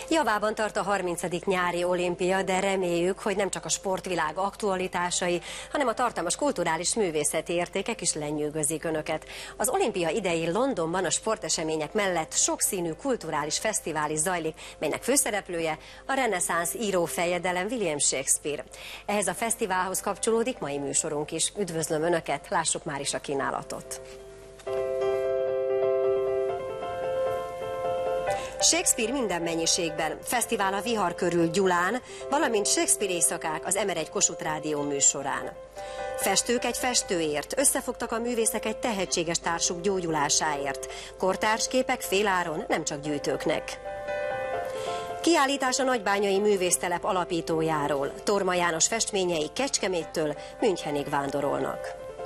Javában tart a 30. nyári olimpia, de reméljük, hogy nem csak a sportvilág aktualitásai, hanem a tartalmas kulturális művészeti értékek is lenyűgözik önöket. Az olimpia idején Londonban a sportesemények mellett sokszínű kulturális fesztivál is zajlik, melynek főszereplője a reneszánsz írófejedelem William Shakespeare. Ehhez a fesztiválhoz kapcsolódik mai műsorunk is. Üdvözlöm önöket, lássuk már is a kínálatot. Shakespeare minden mennyiségben, fesztivál a Vihar körül Gyulán, valamint Shakespeare éjszakák az M1 Kossuth Rádió műsorán. Festők egy festőért, összefogtak a művészek egy tehetséges társuk gyógyulásáért. Kortárs képek féláron, nem csak gyűjtőknek. Kiállítás a Nagybányai Művésztelep alapítójáról. Torma János festményei Kecskeméttől Münchenig vándorolnak.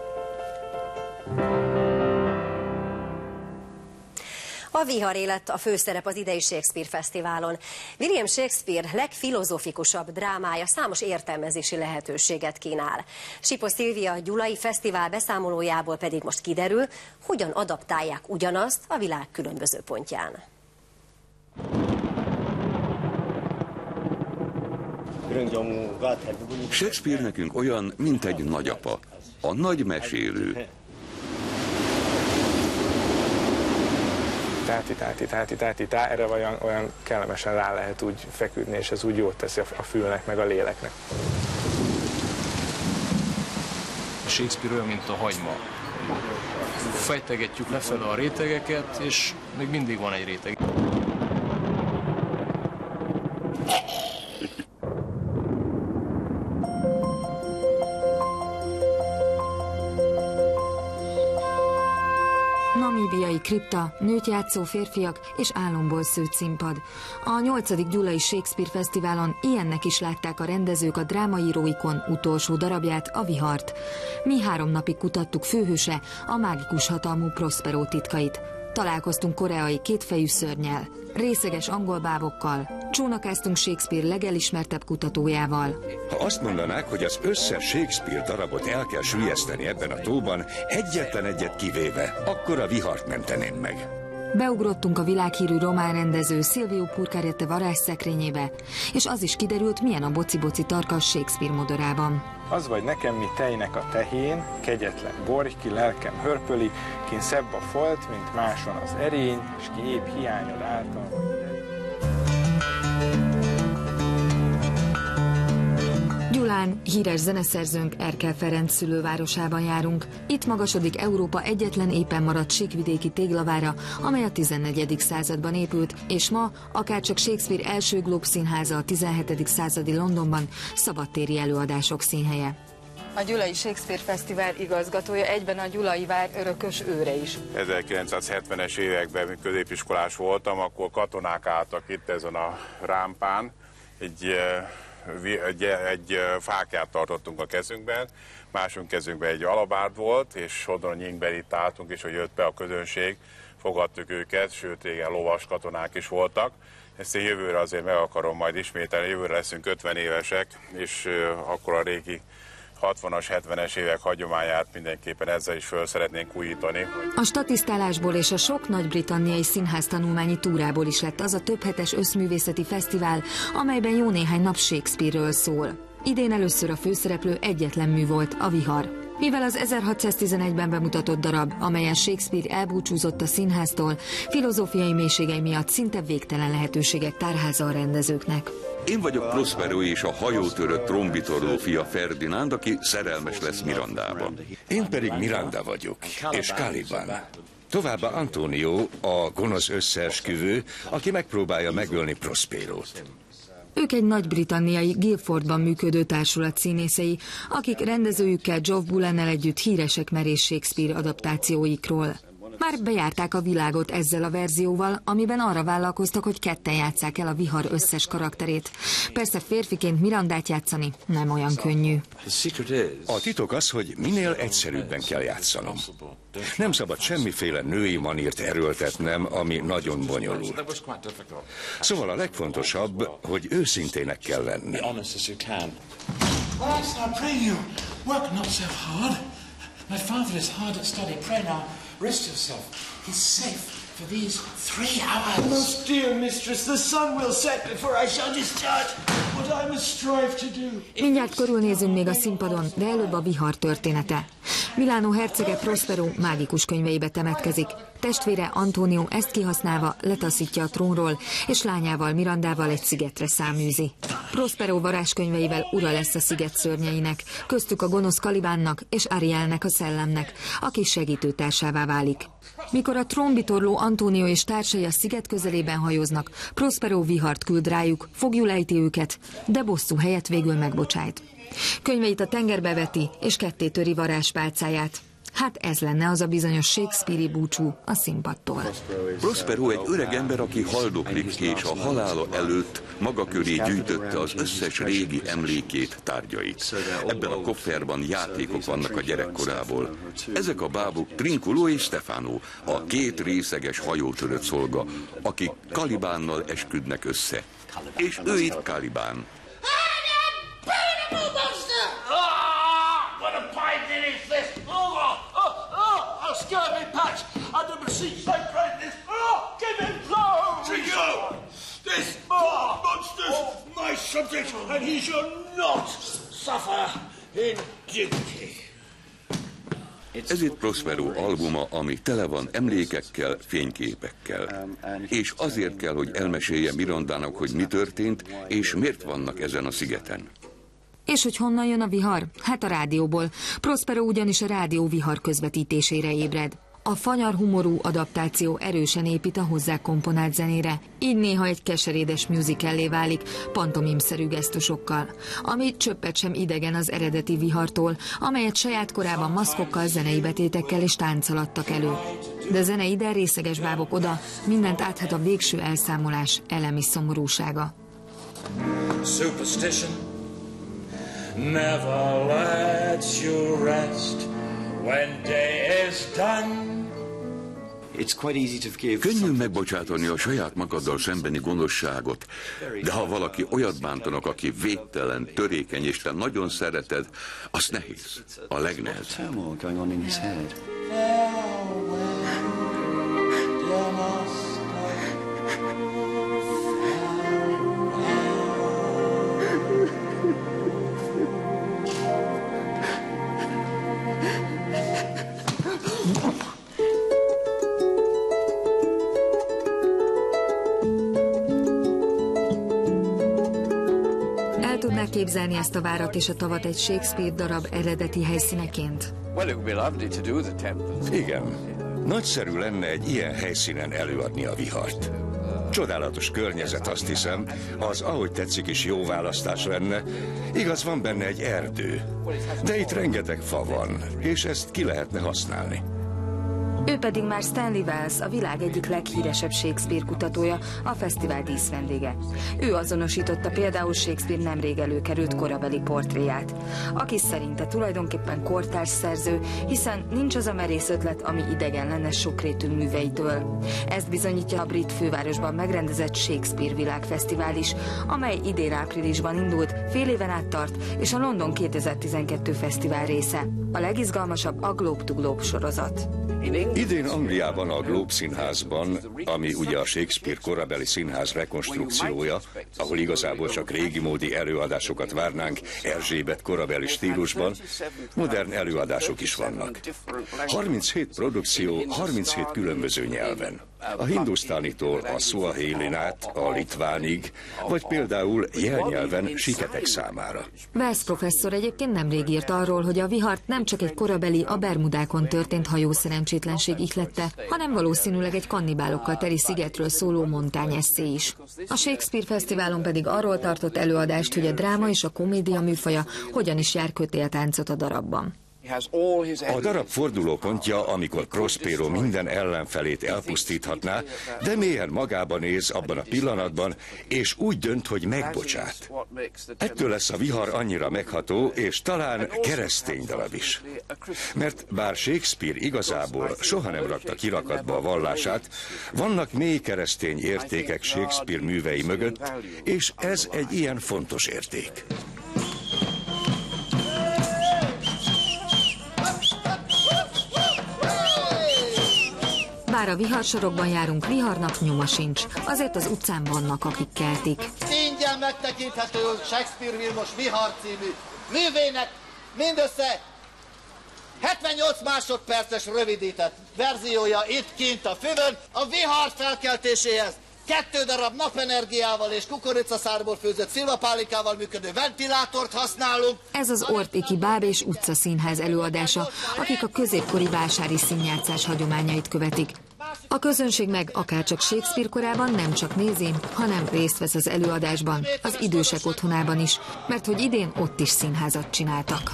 A vihar élet a főszerep az idei Shakespeare Fesztiválon. William Shakespeare legfilozofikusabb drámája számos értelmezési lehetőséget kínál. Sipos Szilvia gyulai fesztivál beszámolójából pedig most kiderül, hogyan adaptálják ugyanazt a világ különböző pontján. Shakespeare nekünk olyan, mint egy nagyapa, a nagy mesélő. Erre olyan kellemesen rá lehet úgy feküdni, és ez úgy jót teszi a fülnek, meg a léleknek. A Shakespeare olyan, mint a hagyma. Fejtegetjük lefelé a rétegeket, és még mindig van egy réteg. Namíbiai kripta, nőt játszó férfiak és álomból szőtt színpad. A 8. gyulai Shakespeare Fesztiválon ilyennek is látták a rendezők a drámaíróikon utolsó darabját, a Vihart. Mi 3 napig kutattuk főhőse, a mágikus hatalmú Prospero titkait. Találkoztunk koreai kétfejű szörnnyel, részeges angol bábokkal, csónakáztunk Shakespeare legelismertebb kutatójával. Ha azt mondanák, hogy az összes Shakespeare darabot el kell süllyeszteni ebben a tóban, egyetlen egyet kivéve, akkor a Vihart menteném meg. Beugrottunk a világhírű román rendező Silvio Purcarete varázsszekrényébe, és az is kiderült, milyen a boci-boci tarkas Shakespeare modorában. Az vagy nekem, mi tejnek a tehén, kegyetlen borj, ki lelkem hörpöli, kin szebb a folt, mint máson az erény, és ki épp hiányod által. Gyulán híres zeneszerzőnk Erkel Ferenc szülővárosában járunk. Itt magasodik Európa egyetlen éppen maradt síkvidéki téglavára, amely a 14. században épült, és ma akárcsak Shakespeare első Globe színháza a 17. századi Londonban szabadtéri előadások színhelye. A Gyulai Shakespeare Fesztivál igazgatója, egyben a Gyulai vár örökös őre is. 1970-es években középiskolás voltam, akkor katonák álltak itt ezen a rámpán, egy fákját tartottunk a kezünkben, másunk kezünkben egy alabárd volt, és Sodron Nyingben itt álltunk, és hogy jött be a közönség, fogadtuk őket, sőt régen lovas katonák is voltak. Ezt én jövőre azért meg akarom majd ismételni, jövőre leszünk 50 évesek, és akkor a régi 60-as, 70-es évek hagyományát mindenképpen ezzel is föl szeretnénk újítani. A statisztálásból és a sok nagy-britanniai színház tanulmányi túrából is lett az a többhetes összművészeti fesztivál, amelyben jó néhány nap Shakespeare-ről szól. Idén először a főszereplő egyetlen mű volt, a Vihar. Mivel az 1611-ben bemutatott darab, amelyen Shakespeare elbúcsúzott a színháztól, filozófiai mélységei miatt szinte végtelen lehetőségek tárháza a rendezőknek. Én vagyok Prospero és a hajótörött trombitorló fia Ferdinánd, aki szerelmes lesz Mirandában. Én pedig Miranda vagyok, és Caliban. Továbbá Antonio, a gonosz összeesküvő, aki megpróbálja megölni Prosperót. Ők egy nagy-britanniai Guildfordban működő társulat színészei, akik rendezőjükkel Geoff Bullennel együtt híresek merész Shakespeare adaptációikról. Már bejárták a világot ezzel a verzióval, amiben arra vállalkoztak, hogy ketten játsszák el a Vihar összes karakterét. Persze férfiként Mirandát játszani nem olyan könnyű. A titok az, hogy minél egyszerűbben kell játszanom. Nem szabad semmiféle női manírt erőltetnem, ami nagyon bonyolult. Szóval a legfontosabb, hogy őszintének kell lenni. My father is hard at study. Pray now, rest yourself. He's safe. For these 3 hours. Most dear mistress, the sun will set before I shall discharge what I must strive to do. Mindjárt körülnézünk még a színpadon, de előbb a vihar története. Milánó hercege Prospero mágikus könyveibe temetkezik. Testvére Antonio ezt kihasználva letaszítja a trónról, és lányával Mirandával egy szigetre száműzi. Prospero varázskönyveivel ura lesz a sziget szörnyeinek, köztük a gonosz Kalibánnak és Arielnek a szellemnek, aki segítőtársává válik. Mikor a trónbitorló Antonio és társai a sziget közelében hajóznak, Prospero vihart küld rájuk, foglyul ejti őket, de bosszú helyett végül megbocsájt. Könyveit a tengerbe veti, és kettétöri varázspálcáját. Hát ez lenne az a bizonyos Shakespeare-i búcsú a színpadtól. Prospero egy öreg ember, aki haldoklik, és a halála előtt maga köré gyűjtötte az összes régi emlékét, tárgyait. Ebben a kofferban játékok vannak a gyerekkorából. Ezek a bábuk Trinculo és Stefano, a 2 részeges hajótörött szolga, akik Kalibánnal esküdnek össze. És ő itt Kalibán. Scurvy patch! Under the sea, so great this. Oh, give him blows! Trinculo! This monster's my subject, and he shall not suffer indignity. Ez itt Prospero albuma, ami tele van emlékekkel, fényképekkel. És azért kell, hogy elmesélje Mirandának, hogy mi történt, és miért vannak ezen a szigeten. És hogy honnan jön a vihar? Hát a rádióból. Prospero ugyanis a rádió vihar közvetítésére ébred. A fanyar humorú adaptáció erősen épít a hozzá komponált zenére, így néha egy keserédes musicallé válik, pantomimszerű gesztusokkal, ami csöppet sem idegen az eredeti vihartól, amelyet saját korában maszkokkal, zenei betétekkel és tánccal adtak elő. De zene ide, részeges bábok oda, mindent áthat a végső elszámolás elemi szomorúsága. Superstition never lets you rest when day is done. Könnyű megbocsátani a saját magaddal szembeni gonoszságot, de ha valaki olyat bántanak, aki végtelen, törékeny, és te nagyon szereted, az nehéz, a legnehezebb. Tudnák képzelni ezt a várat és a tavat egy Shakespeare darab eredeti helyszíneként? Igen. Nagyszerű lenne egy ilyen helyszínen előadni a vihart. Csodálatos környezet, azt hiszem, az ahogy tetszik is jó választás lenne. Igaz, van benne egy erdő, de itt rengeteg fa van, és ezt ki lehetne használni. Ő pedig már Stanley Wells, a világ egyik leghíresebb Shakespeare kutatója, a fesztivál díszvendége. Ő azonosította például Shakespeare nemrég előkerült korabeli portréját, aki szerinte tulajdonképpen kortárs szerző, hiszen nincs az a merész ötlet, ami idegen lenne sokrétű műveitől. Ezt bizonyítja a brit fővárosban megrendezett Shakespeare világfesztivál is, amely idén áprilisban indult, fél éven át tart, és a London 2012 fesztivál része. A legizgalmasabb a Globe to Globe sorozat. Idén Angliában a Globe Színházban, ami ugye a Shakespeare korabeli színház rekonstrukciója, ahol igazából csak régimódi előadásokat várnánk Erzsébet korabeli stílusban, modern előadások is vannak. 37 produkció, 37 különböző nyelven. A hindusztánitól a szuahélin át a litvánig, vagy például jelnyelven siketek számára. Wells professzor egyébként nemrég írt arról, hogy a vihart nem csak egy korabeli, a Bermudákon történt hajószerencsétlenség ihlette, hanem valószínűleg egy kannibálokkal teli szigetről szóló montány-esszé is. A Shakespeare Fesztiválon pedig arról tartott előadást, hogy a dráma és a komédia műfaja hogyan is jár kötéltáncot a darabban. A darab fordulópontja, amikor Prospero minden ellenfelét elpusztíthatná, de mélyen magába néz abban a pillanatban, és úgy dönt, hogy megbocsát. Ettől lesz a vihar annyira megható, és talán keresztény darab is. Mert bár Shakespeare igazából soha nem rakta kirakatba a vallását, vannak mély keresztény értékek Shakespeare művei mögött, és ez egy ilyen fontos érték. bár a viharsorokban járunk, viharnak nyoma sincs. Azért az utcán vannak, akik keltik. Ingyen megtekinthető Shakespeare Vilmos Vihar című művének mindössze 78 másodperces rövidített verziója itt kint a füvön. A vihar felkeltéséhez 2 darab napenergiával és kukoricaszárból főzött szilvapálikával működő ventilátort használunk. Ez az Ortéki Báb és Utcaszínház előadása, akik a középkori vásári színjátszás hagyományait követik. A közönség meg akárcsak Shakespeare korában nem csak nézi, hanem részt vesz az előadásban, az idősek otthonában is, mert hogy idén ott is színházat csináltak.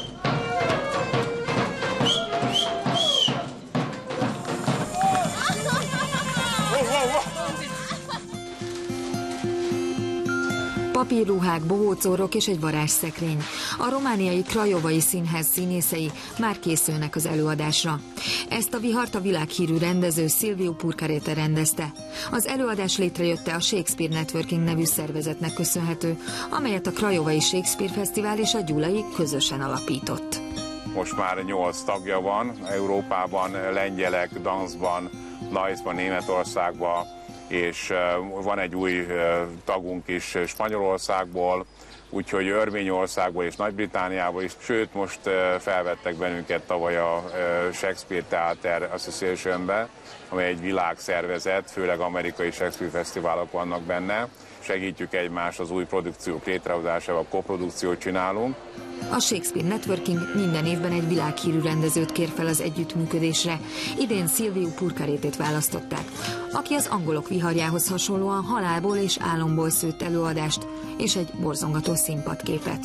Papírruhák, bohócorok és egy varázsszekrény. A romániai Craiovai Színház színészei már készülnek az előadásra. Ezt a vihart a világhírű rendező Silviu Purcarete rendezte. Az előadás létrejötte a Shakespeare Networking nevű szervezetnek köszönhető, amelyet a Craiovai Shakespeare Fesztivál és a Gyulai közösen alapított. Most már 8 tagja van, Európában lengyelek, Danszban, Lajszban, Németországban, és van egy új tagunk is Spanyolországból, úgyhogy Örményországból és Nagy-Britanniából is, sőt most felvettek bennünket tavaly a Shakespeare Theatre Association-be, amely egy világszervezet, főleg amerikai Shakespeare fesztiválok vannak benne. Segítjük egymást az új produkciók létrehozásával, koprodukciót csinálunk. A Shakespeare Networking minden évben egy világhírű rendezőt kér fel az együttműködésre. Idén Silviu Purcaretét választották, aki az Angolok viharjához hasonlóan halálból és álomból szőtt előadást és egy borzongató színpadképet.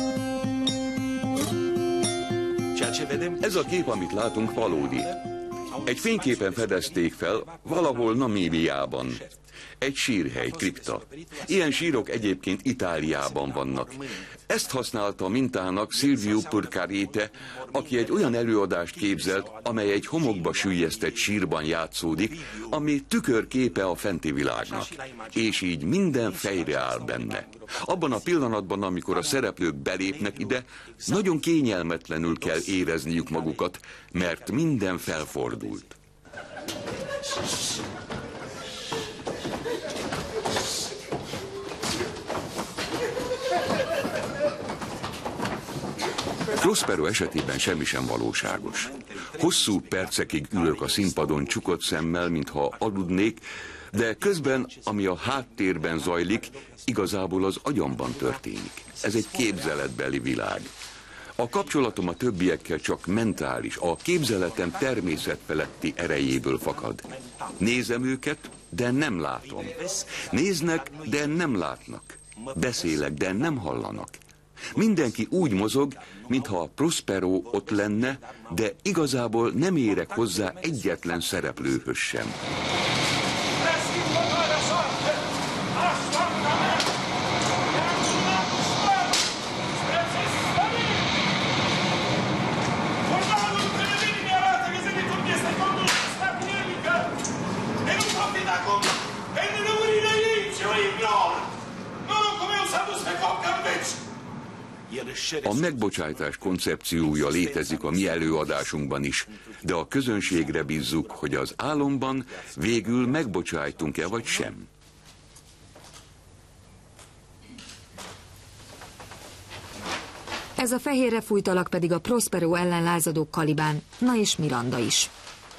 Ez a kép, amit látunk, valódi. Egy fényképen fedezték fel valahol Namíbiában. Egy sírhely, kripta. Ilyen sírok egyébként Itáliában vannak. Ezt használta mintának Silviu Purcarete, aki egy olyan előadást képzelt, amely egy homokba süllyesztett sírban játszódik, ami tükörképe a fenti világnak. És így minden fejre áll benne. Abban a pillanatban, amikor a szereplők belépnek ide, nagyon kényelmetlenül kell érezniük magukat, mert minden felfordult. Prospero esetében semmi sem valóságos. Hosszú percekig ülök a színpadon csukott szemmel, mintha aludnék, de közben, ami a háttérben zajlik, igazából az agyamban történik. Ez egy képzeletbeli világ. A kapcsolatom a többiekkel csak mentális, a képzeletem természetfeletti erejéből fakad. Nézem őket, de nem látom. Néznek, de nem látnak. Beszélek, de nem hallanak. Mindenki úgy mozog, mintha a Prospero ott lenne, de igazából nem érek hozzá egyetlen szereplőhöz sem. A megbocsájtás koncepciója létezik a mi előadásunkban is, de a közönségre bízzuk, hogy az álomban végül megbocsájtunk-e vagy sem. Ez a fehérre fújt alak pedig a Prospero ellen lázadó Caliban, na és Miranda is.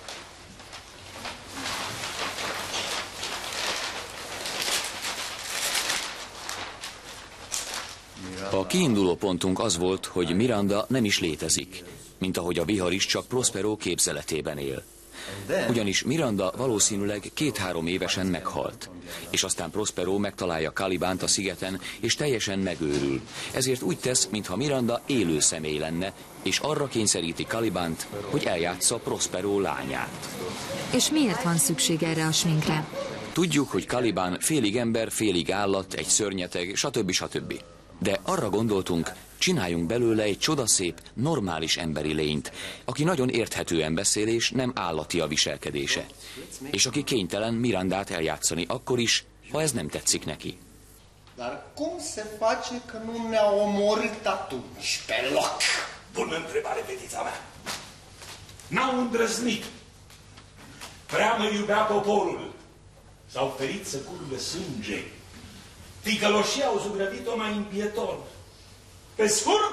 A kiinduló pontunk az volt, hogy Miranda nem is létezik, mint ahogy a vihar is csak Prospero képzeletében él. Ugyanis Miranda valószínűleg 2-3 évesen meghalt, és aztán Prospero megtalálja Calibánt a szigeten, és teljesen megőrül. Ezért úgy tesz, mintha Miranda élő személy lenne, és arra kényszeríti Calibánt, hogy eljátsza Prospero lányát. És miért van szükség erre a sminkre? Tudjuk, hogy Caliban félig ember, félig állat, egy szörnyeteg, stb. De arra gondoltunk, csináljunk belőle egy csodaszép, normális emberi lényt, aki nagyon érthetően beszél és nem állati a viselkedése. És aki kénytelen Mirandát eljátszani akkor is, ha ez nem tetszik neki. Dar cum se face că nu ne-a omorât atunci pe loc? Bună întrebare, fetița mea. N-au îndrăznit. Preamăriu bea poporul. S-a oferit să curgă sânge. Ticăloșii au zugrăvit-o mai impietor. Pe scurt,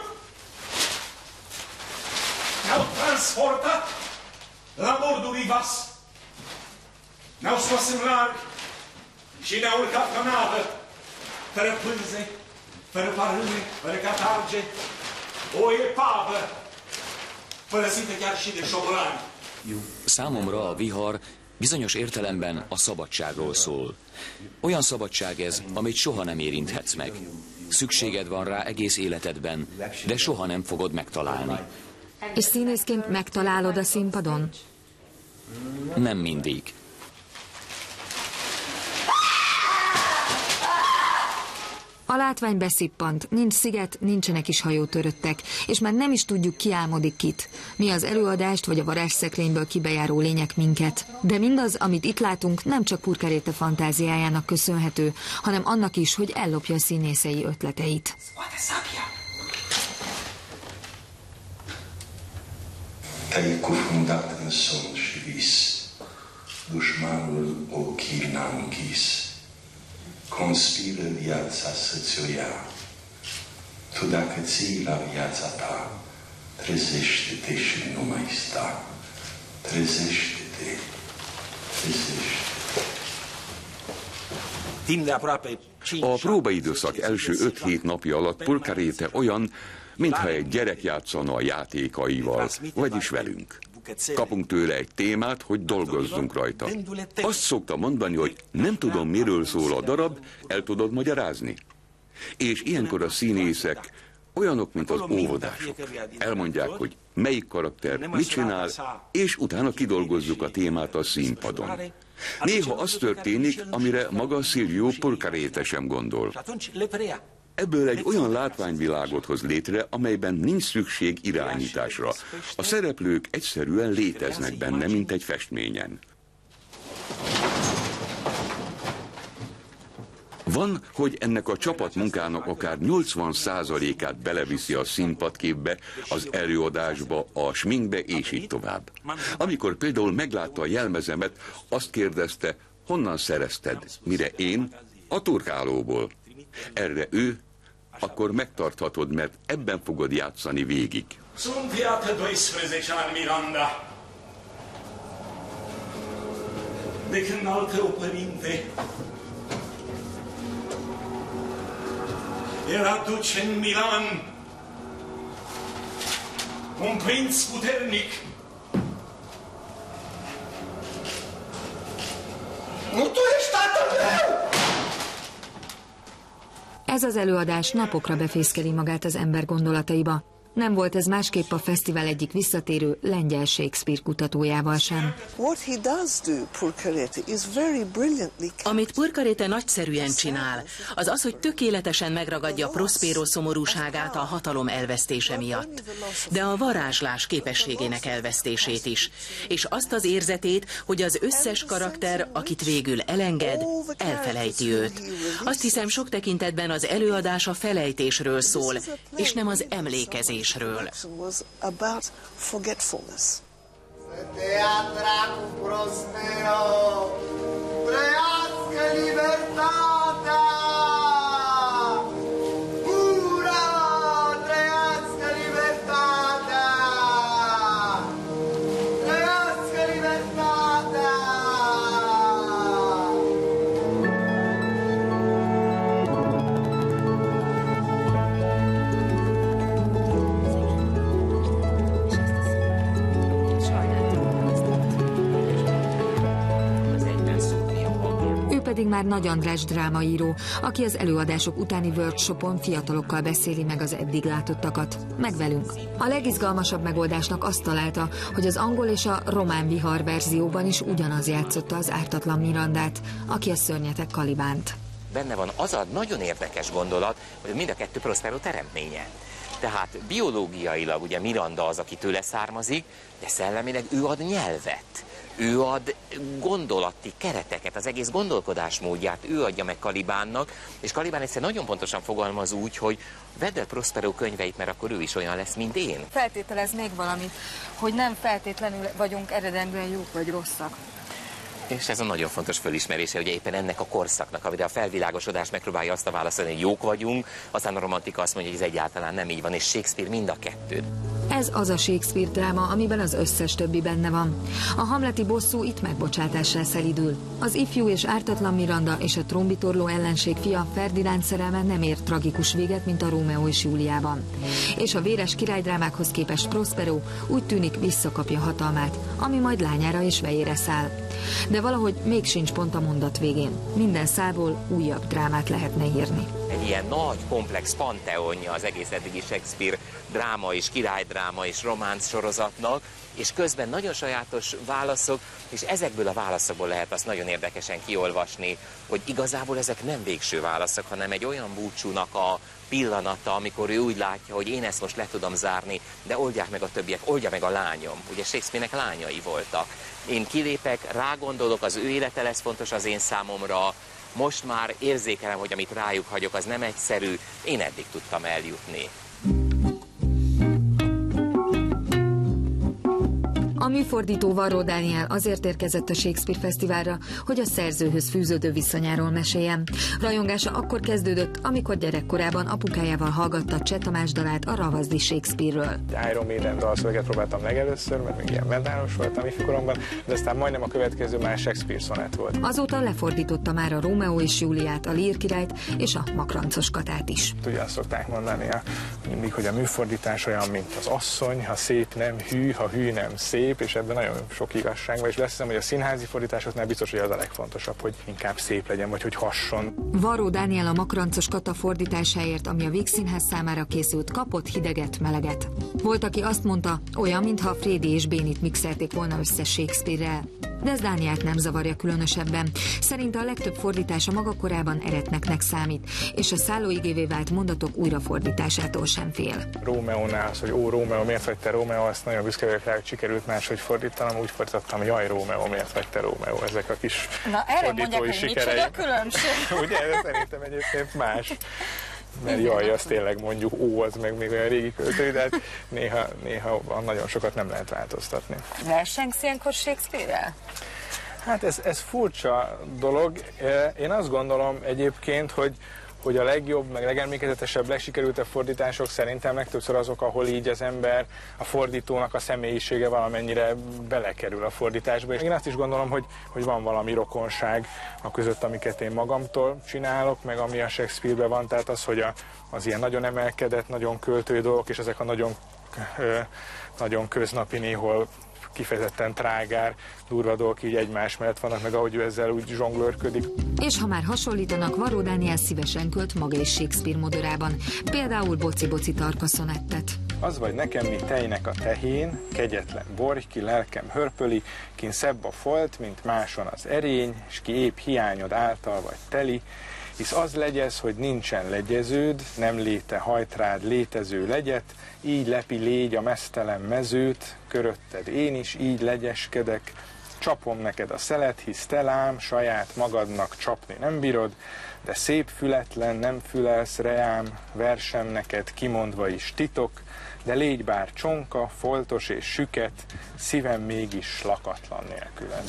ne-au transportat la bordul Ivas. Ne-au scos în larg și ne-au urcat pe navă, fără pânze, fără parâme, fără catarge, o epavă, părăsită chiar și de șobolani. Számomra a vihar bizonyos értelemben a szabadságról szól. Olyan szabadság ez, amit soha nem érinthetsz meg. Szükséged van rá egész életedben, de soha nem fogod megtalálni. És színészként megtalálod a színpadon? Nem mindig. A látvány beszippant, nincs sziget, nincsenek is hajótöröttek, és már nem is tudjuk, ki álmodik kit. Mi az előadást vagy a varázsszekrényből kibejáró lények minket. De mindaz, amit itt látunk, nem csak Purkaréte fantáziájának köszönhető, hanem annak is, hogy ellopja a színészei ötleteit. Te-ai cufundat în somn și vis, dușmanul ochii n-a închis. Conspiră viața să-ți o ia. Tu dacă ții la viața ta, trezește-te și nu mai sta. Trezește-te, trezește-te. A próbaidőszak első 5 hét napja alatt Purkaréte olyan, mintha egy gyerek játszana a játékaival, vagyis velünk. Kapunk tőle egy témát, hogy dolgozzunk rajta. Azt szokta mondani, hogy nem tudom, miről szól a darab, el tudod magyarázni? És ilyenkor a színészek olyanok, mint az óvodások. Elmondják, hogy melyik karakter mit csinál, és utána kidolgozzuk a témát a színpadon. Néha az történik, amire maga Silvio Purkaréte sem gondol. Ebből egy olyan látványvilágot hoz létre, amelyben nincs szükség irányításra. A szereplők egyszerűen léteznek benne, mint egy festményen. Van, hogy ennek a csapatmunkának akár 80%-át beleviszi a színpadképbe, az előadásba, a sminkbe, és így tovább. Amikor például meglátta a jelmezemet, azt kérdezte, honnan szerezted, mire én, a turkálóból. Erre ő, akkor megtarthatod, mert ebben fogod játszani végig. Sunt iată 12 ani, Miranda. De când al tău părinte era duce în Milan, un prinț puternic. Nu tu ești tatăl meu! Ez az előadás napokra befészkeli magát az ember gondolataiba. Nem volt ez másképp a fesztivál egyik visszatérő lengyel Shakespeare kutatójával sem. Amit Purkaréte nagyszerűen csinál, az az, hogy tökéletesen megragadja Prospero szomorúságát a hatalom elvesztése miatt, de a varázslás képességének elvesztését is, és azt az érzetét, hogy az összes karakter, akit végül elenged, elfelejti őt. Azt hiszem, sok tekintetben az előadás a felejtésről szól, és nem az emlékezésről. Pedig már Nagy András drámaíró, aki az előadások utáni workshopon fiatalokkal beszéli meg az eddig látottakat, meg velünk. A legizgalmasabb megoldásnak azt találta, hogy az angol és a román vihar verzióban is ugyanaz játszotta az ártatlan Mirandát, aki a szörnyetek Kalibánt. Benne van az a nagyon érdekes gondolat, hogy mind a kettő Prospero teremtménye. Tehát biológiailag ugye Miranda az, aki tőle származik, de szellemileg ő ad nyelvet. Ő ad gondolati kereteket, az egész gondolkodásmódját ő adja meg Kalibánnak, és Kalibán egyszer nagyon pontosan fogalmaz úgy, hogy vedd el Prospero könyveit, mert akkor ő is olyan lesz, mint én. Feltételez még valamit, hogy nem feltétlenül vagyunk eredendően jók vagy rosszak. És ez a nagyon fontos fölismerése, hogy éppen ennek a korszaknak, amire a felvilágosodás megpróbálja azt a válaszolni, hogy jók vagyunk, aztán a romantika azt mondja, hogy ez egyáltalán nem így van, és Shakespeare mind a kettő. Ez az a Shakespeare dráma, amiben az összes többi benne van. A hamleti bosszú itt megbocsátással szelidül. Az ifjú és ártatlan Miranda és a trombitorló ellenség fia Ferdinand szerelme nem ért tragikus véget, mint a Rómeó és Júliában. És a véres királydrámákhoz képest Prospero úgy tűnik visszakapja hatalmát, ami majd lányára és vejére száll. De valahogy még sincs pont a mondat végén. Minden szálból újabb drámát lehetne írni. Egy ilyen nagy, komplex panteonja az egész eddigi Shakespeare dráma és királydráma és románc sorozatnak, és közben nagyon sajátos válaszok, és ezekből a válaszokból lehet azt nagyon érdekesen kiolvasni, hogy igazából ezek nem végső válaszok, hanem egy olyan búcsúnak a pillanata, amikor ő úgy látja, hogy én ezt most le tudom zárni, de oldják meg a többiek, oldja meg a lányom. Ugye Shakespeare-nek lányai voltak. Én kilépek, rágondolok, az ő élete lesz fontos az én számomra, most már érzékelem, hogy amit rájuk hagyok, az nem egyszerű, én eddig tudtam eljutni. A műfordító Varró Dániel azért érkezett a Shakespeare Fesztiválra, hogy a szerzőhöz fűződő viszonyáról meséljen. Rajongása akkor kezdődött, amikor gyerekkorában apukájával hallgatta Cseh Tamás dalát a Ravasdi Shakespeare-ről. Iron Maiden dalszöveget próbáltam legelőször, mert még ilyen medálos voltam ifjúkoromban, de aztán majdnem a következő már Shakespeare szonett volt. Azóta lefordította már a Rómeó és Júliát, a Lír királyt és a Makrancos Katát is. Ugye azt szokták mondani mindig, hogy a műfordítás olyan, mint az asszony, ha szép nem hű, ha hű nem szép, és ebben nagyon sok igazság van, és azt hiszem, hogy a színházi fordításoknál biztos, hogy az a legfontosabb, hogy inkább szép legyen, vagy hogy hasson. Varró Dániel a Makrancos Kata fordításáért, ami a Vígszínház számára készült, kapott hideget, meleget. Volt, aki azt mondta, olyan, mintha Frédi és Bénit mixelték volna össze Shakespeare-rel. De ez Dánielt nem zavarja különösebben. Szerinte a legtöbb fordítása maga korában eretneknek számít, és a szállóigévé vált mondatok újrafordításától sem fél. Rómeónál az, hogy ó, Rómeó, miért vagy te Rómeó, azt nagyon büszke vagyok rá, hogy sikerült máshogy fordítanom, úgy fordítottam, jaj, Rómeó, miért vagy te Rómeó, ezek a kis fordítói sikereim. Na, különbség. Ugye, ez szerintem egyébként más. Mert jaj, azt tényleg mondjuk, ó, az meg még olyan régi költő, de hát néha nagyon sokat nem lehet változtatni. Versengsz ilyenkor Shakespeare-rel? Hát ez furcsa dolog. Én azt gondolom egyébként, hogy a legjobb, meg legemlékezetesebb, legsikerültebb fordítások szerintem legtöbbször azok, ahol így az ember, a fordítónak a személyisége valamennyire belekerül a fordításba. És én azt is gondolom, hogy van valami rokonság a között, amiket én magamtól csinálok, meg ami a Shakespeare-ben van, tehát az, hogy az ilyen nagyon emelkedett, nagyon költői dolgok, és ezek a nagyon köznapi, néhol kifejezetten trágár, durva dolgok így egymás mellett vannak, meg ahogy ő ezzel úgy zsonglőrködik. És ha már hasonlítanak, Varró Dániel szívesen költ maga is Shakespeare modorában, például Boci-boci tarka szonettet. Az vagy nekem, mi tejnek a tehén, kegyetlen borj, ki lelkem hörpöli, kin szebb a folt, mint máson az erény, s ki épp hiányod által vagy teli, hisz az legyez, hogy nincsen legyeződ, nem léte hajt rád létező legyet, így lepi légy a meztelen mezőt, körötted én is így legyeskedek, csapom neked a szelet, hisz te lám, saját magadnak csapni nem bírod, de szép fületlen nem fülelsz reám, versem neked kimondva is titok, de légy bár csonka, foltos és süket, szívem mégis lakatlan nélküled.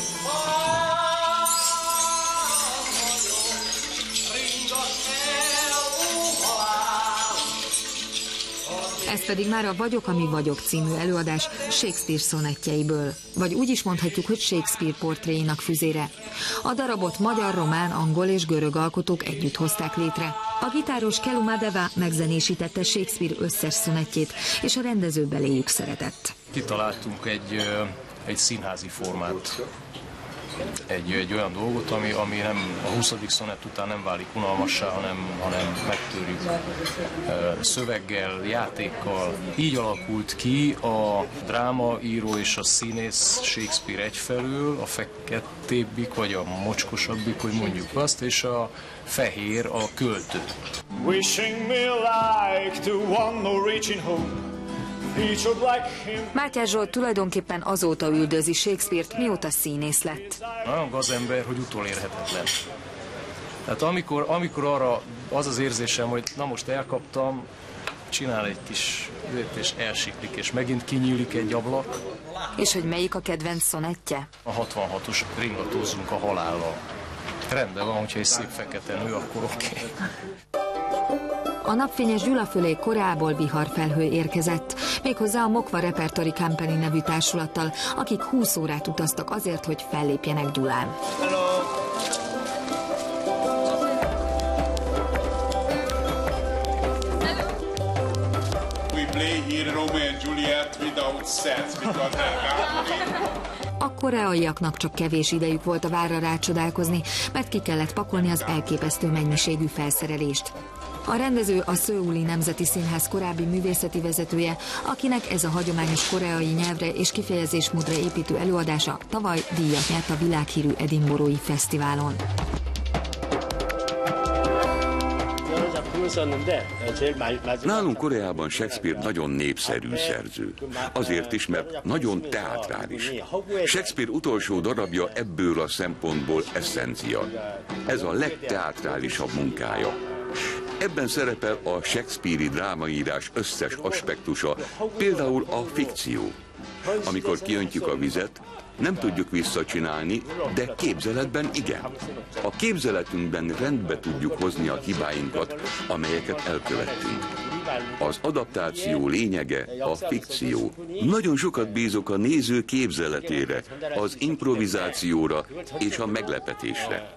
Ez pedig már a Vagyok, ami vagyok című előadás Shakespeare szonettjeiből. Vagy úgy is mondhatjuk, hogy Shakespeare portréinak füzére. A darabot magyar, román, angol és görög alkotók együtt hozták létre. A gitáros Kelumadeva megzenésítette Shakespeare összes szonettjét, és a rendező beléjük szeretett. Kitaláltunk egy színházi formát, egy olyan dolgot, ami nem a 20. szonett után nem válik unalmassá, hanem megtörjük szöveggel, játékkal. Így alakult ki a drámaíró és a színész Shakespeare egyfelől, a feketébbik vagy a mocskosabbik, hogy mondjuk azt, és a fehér a költő. Wishing me like to one more reaching home. Mátyás Zsolt tulajdonképpen azóta üldözi Shakespeare-t, mióta színész lett. Olyan gazember, hogy utolérhetetlen. Tehát amikor arra az érzésem, hogy na most elkaptam, csinál egy kis időt, és elsiklik, és megint kinyílik egy ablak. És hogy melyik a kedvenc szonettje? A 66-os Ringatózzunk a halállal. Rendben van, hogyha egy szép fekete nő, akkor oké. A napfényes Gyula fölé Koreából viharfelhő érkezett, méghozzá a Mokva Repertory Company nevű társulattal, akik 20 órát utaztak azért, hogy fellépjenek Gyulán. A koreaiaknak csak kevés idejük volt a várra rácsodálkozni, mert ki kellett pakolni az elképesztő mennyiségű felszerelést. A rendező a Szöuli Nemzeti Színház korábbi művészeti vezetője, akinek ez a hagyományos koreai nyelvre és kifejezésmódra építő előadása tavaly díjat nyert a világhírű Edinburghi Fesztiválon. Nálunk Koreában Shakespeare nagyon népszerű szerző. Azért is, mert nagyon teátrális. Shakespeare utolsó darabja ebből a szempontból eszencia. Ez a legteátrálisabb munkája. Ebben szerepel a shakespeare-i drámaírás összes aspektusa, például a fikció. Amikor kiöntjük a vizet, nem tudjuk visszacsinálni, de képzeletben igen. A képzeletünkben rendbe tudjuk hozni a hibáinkat, amelyeket elkövettünk. Az adaptáció lényege a fikció. Nagyon sokat bízok a néző képzeletére, az improvizációra és a meglepetésre.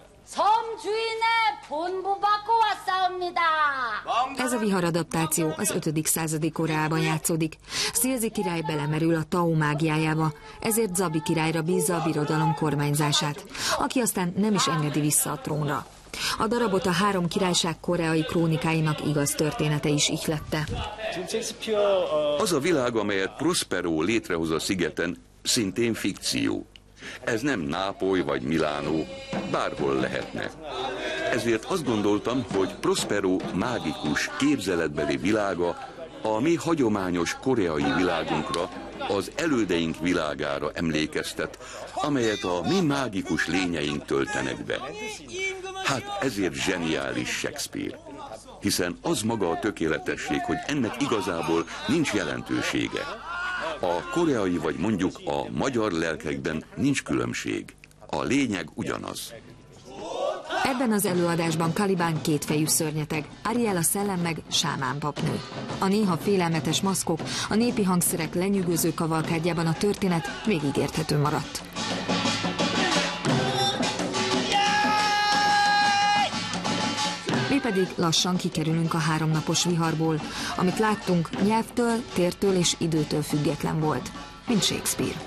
Ez a viharadaptáció az 5. századi Koreában játszódik. Szilzi király belemerül a Tao mágiájába, ezért Zabi királyra bízza a birodalom kormányzását, aki aztán nem is engedi vissza a trónra. A darabot a 3 királyság koreai krónikáinak igaz története is ihlette. Az a világ, amelyet Prospero létrehoz a szigeten, szintén fikció. Ez nem Nápoly vagy Milánó, bárhol lehetne. Ezért azt gondoltam, hogy Prospero mágikus, képzeletbeli világa a mi hagyományos koreai világunkra, az elődeink világára emlékeztet, amelyet a mi mágikus lényeink töltenek be. Hát ezért zseniális Shakespeare. Hiszen az maga a tökéletesség, hogy ennek igazából nincs jelentősége. A koreai vagy mondjuk a magyar lelkekben nincs különbség. A lényeg ugyanaz. Ebben az előadásban Caliban kétfejű szörnyeteg, Ariel a szellem meg sámán papnő. A néha félelmetes maszkok, a népi hangszerek lenyűgöző kavalkádjában a történet végig érthető maradt. Mi pedig lassan kikerülünk a 3 napos viharból, amit láttunk, nyelvtől, tértől és időtől független volt, mint Shakespeare.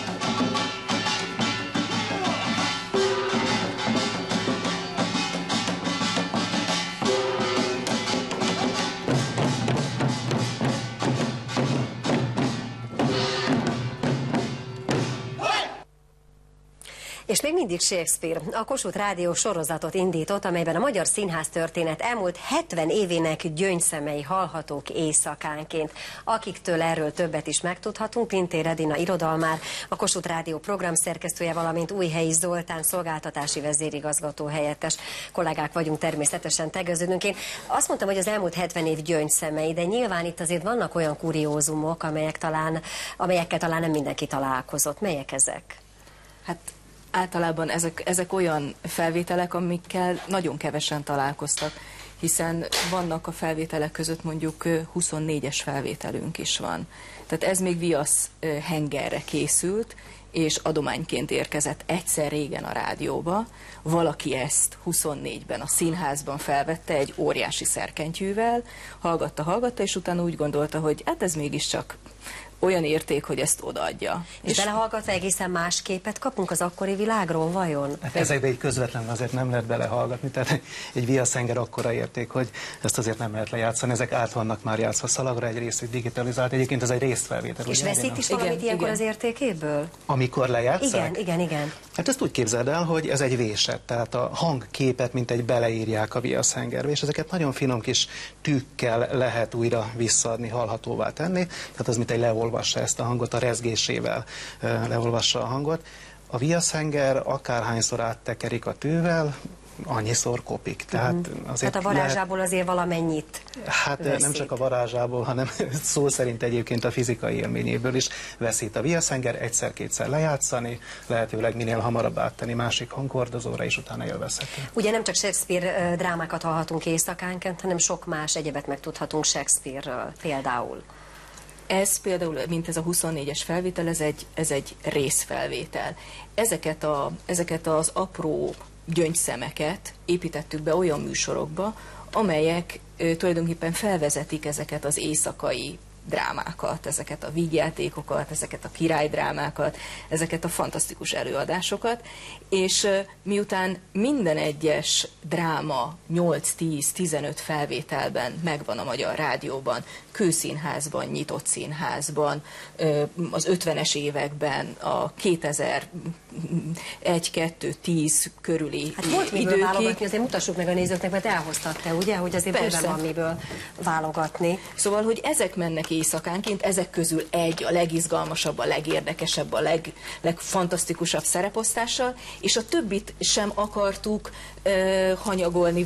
És még mindig Shakespeare. A Kossuth Rádió sorozatot indított, amelyben a magyar színháztörténet elmúlt 70 évének gyöngyszemei hallhatók éjszakánként. Akiktől erről többet is megtudhatunk, Pintér Edina irodalmár, a Kossuth Rádió programszerkesztője, valamint Újhelyi Zoltán szolgáltatási vezérigazgató helyettes. Kollégák vagyunk, természetesen tegeződünk. Én azt mondtam, hogy az elmúlt 70 év gyöngyszemei, de nyilván itt azért vannak olyan kuriózumok, amelyekkel talán nem mindenki találkozott. Melyek ezek? Hát általában ezek olyan felvételek, amikkel nagyon kevesen találkoztak, hiszen vannak a felvételek között mondjuk 24-es felvételünk is van. Tehát ez még viasz hengerre készült, és adományként érkezett egyszer régen a rádióba. Valaki ezt 24-ben a színházban felvette egy óriási szerkentyűvel, hallgatta, és utána úgy gondolta, hogy hát ez mégiscsak olyan érték, hogy ezt odaadja. És belehallgatva egészen más képet kapunk az akkori világról, vajon? Hát ezekbe így közvetlenül azért nem lehet belehallgatni, tehát egy viaszenger akkora érték, hogy ezt azért nem lehet lejátszani, ezek át vannak már játszva szalagra, egy részük digitalizált, egyébként ez egy részfelvétel. És veszít is valamit ilyenkor az értékéből? Amikor lejátszák? Igen. Hát ezt úgy képzeld el, hogy ez egy véset, tehát a hangképet mint egy beleírják a viaszengerbe, és ezeket nagyon finom kis tükkel lehet újra visszaadni, hallhatóvá tenni, tehát az mint egy leolvassa ezt a hangot, a rezgésével leolvassa a hangot. A viaszenger akárhányszor áttekerik a tűvel, annyiszor kopik. Tehát, tehát a varázsából azért valamennyit hát veszik. Nem csak a varázsából, hanem szó szerint egyébként a fizikai élményéből is veszít a viaszenger, egyszer-kétszer lejátszani, lehetőleg minél hamarabb áttenni másik hangkordozóra, és utána élvezhető. Ugye nem csak Shakespeare drámákat hallhatunk éjszakánként, hanem sok más egyebet megtudhatunk Shakespeare-ről például. Ez például, mint ez a 24-es felvétel, ez egy részfelvétel. Ezeket az apró gyöngyszemeket építettük be olyan műsorokba, amelyek tulajdonképpen felvezetik ezeket az éjszakai drámákat, ezeket a vígjátékokat, ezeket a királydrámákat, ezeket a fantasztikus előadásokat, és miután minden egyes dráma 8-10-15 felvételben megvan a Magyar Rádióban, kőszínházban, nyitott színházban, az 50-es években, a 2001-2-10 körüli hát volt miből válogatni, azért mutassuk meg a nézőknek, mert elhoztad te, ugye, hogy azért bőven van miből válogatni. Szóval, hogy ezek mennek éjszakánként, ezek közül a legizgalmasabb, a legérdekesebb, a legfantasztikusabb szereposztással, és a többit sem akartuk hanyagolni,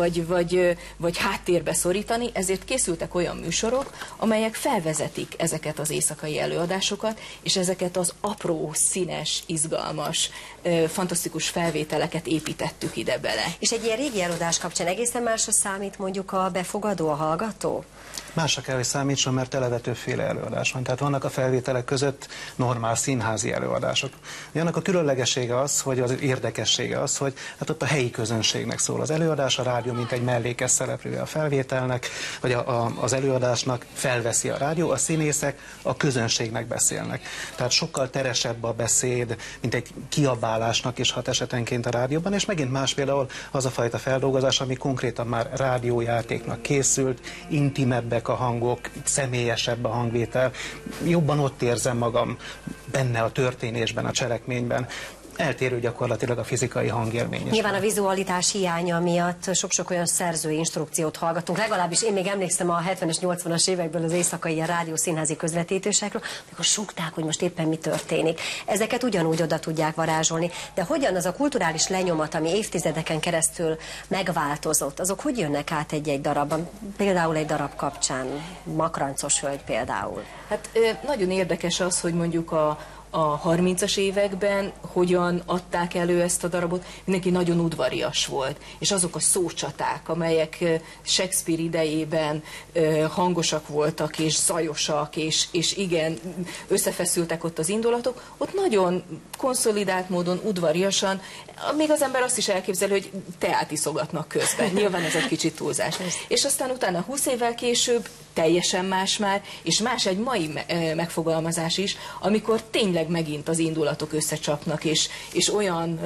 vagy háttérbe szorítani, ezért készültek olyan műsorok, amelyek felvezetik ezeket az éjszakai előadásokat, és ezeket az apró, színes, izgalmas, fantasztikus felvételeket építettük ide bele. És egy ilyen régi előadás kapcsán egészen másra számít mondjuk a befogadó, a hallgató? Másra kell, hogy számítson, mert eleve többféle előadás van. Tehát vannak a felvételek között normál színházi előadások. Annak a különlegessége az, hogy az érdekessége az, hogy hát ott a helyi közönségnek szól az előadás, a rádió mint egy mellékes szereplője a felvételnek, vagy az előadásnak felveszi a rádió, a színészek a közönségnek beszélnek. Tehát sokkal teresebb a beszéd, mint egy kiabálásnak is hat esetenként a rádióban, és megint más például az a fajta feldolgozás, ami konkrétan már rádiójátéknak készült, intimebbek a hangok, személyesebb a hangvétel, jobban ott érzem magam benne a történésben, a cselekményben. Eltérő gyakorlatilag a fizikai hangélmény is. Nyilván a vizualitás hiánya miatt sok-sok olyan szerzői instrukciót hallgatunk. Legalábbis én még emlékszem a 70-es, 80-as évekből az éjszakai ilyen rádiószínházi közvetítésekről, amikor súgták, hogy most éppen mi történik. Ezeket ugyanúgy oda tudják varázsolni. De hogyan az a kulturális lenyomat, ami évtizedeken keresztül megváltozott, azok hogy jönnek át egy-egy darabban? Például egy darab kapcsán, Makrancos hölgy például. Hát nagyon érdekes az, hogy mondjuk a 30-as években hogyan adták elő ezt a darabot, mindenki nagyon udvarias volt, és azok a szócsaták, amelyek Shakespeare idejében hangosak voltak, és zajosak, és igen, összefeszültek ott az indulatok, ott nagyon konszolidált módon, udvariasan, még az ember azt is elképzeli, hogy teát iszogatnak közben. Nyilván ez egy kicsit túlzás. És aztán utána 20 évvel később teljesen más már, és más egy mai megfogalmazás is, amikor tényleg megint az indulatok összecsapnak, és olyan